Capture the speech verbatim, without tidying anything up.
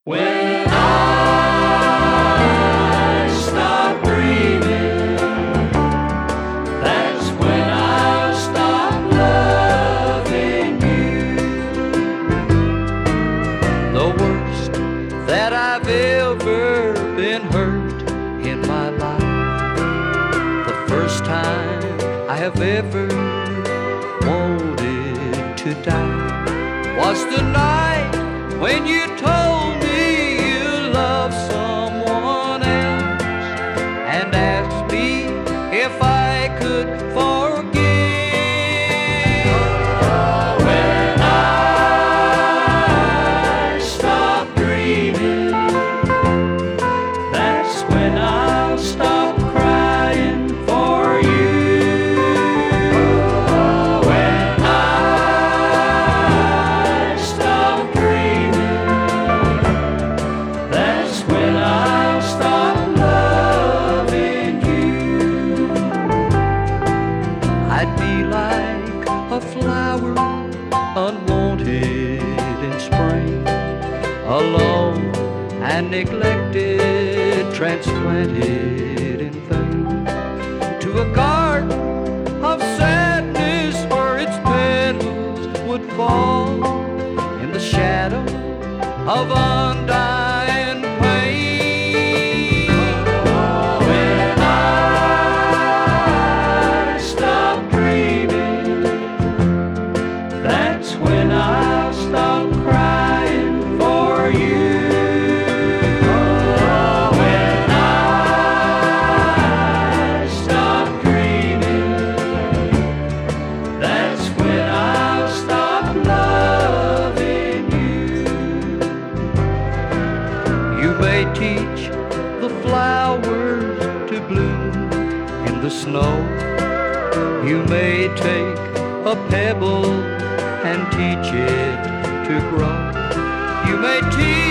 When I stop breathing, that's when I'll stop loving you. The worst that I've ever been hurt in my life, the first time I have ever wanted to die, was the night when you told me you loved someone else and asked me if I could forgive. When I stop breathing, that's when I'll stop crying for you. When I stop dreaming, that's when I'll stop loving you. I'd be like a flower unwanted in spring, alone and neglected, transplanted in vain to a garden of sadness where its petals would fall in the shadow of undying pain. When I stop dreaming, that's when I'll stop crying for you. When I stop dreaming, that's when I'll stop loving you. You may teach the flowers to bloom in the snow. You may take a pebble and teach it to grow. You may teach